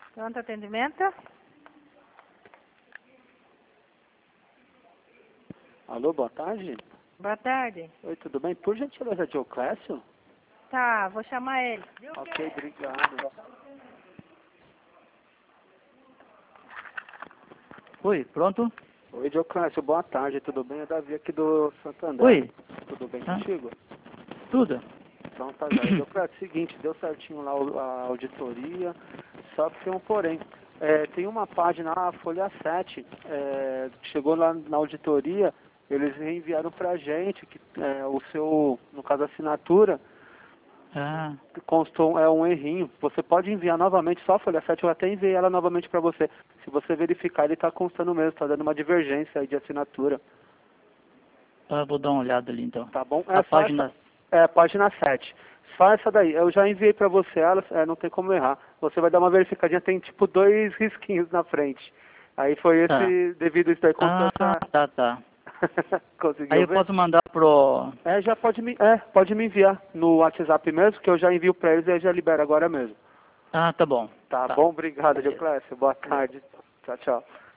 Pronto atendimento? Alô, boa tarde. Boa tarde. Oi, tudo bem? Por gentileza, Dioclésio? Tá, vou chamar ele. Ok, obrigado. Oi, pronto? Oi, Dioclésio, boa tarde, tudo bem? É Davi aqui do Santander. Oi, Tudo bem Ah. contigo? tudo? Então tá já. Dioclésio, seguinte, deu certinho lá a auditoria, só que tem um porém. Tem uma página, a Folha 7, chegou lá na auditoria, eles reenviaram pra gente que o seu, no caso, a assinatura, Ah, constou um errinho. Você pode enviar novamente só a Folha 7, eu até enviei ela novamente para você. Se você verificar, ele está constando mesmo, está dando uma divergência aí de assinatura. vou dar uma olhada ali então. Tá bom? A página... Página 7. Só essa daí. Eu já enviei para você ela, não tem como errar. Você vai dar uma verificadinha, tem tipo 2 risquinhos na frente. Aí foi Tá. devido a isso aí, constou Tá. Conseguiu Aí eu ver? posso mandar pro... Já pode me enviar no WhatsApp mesmo, que eu já envio para eles e eu já libero agora mesmo. Ah, tá bom. Tá bom? Obrigado, Dioclésio. Boa tarde. Tchau, tchau.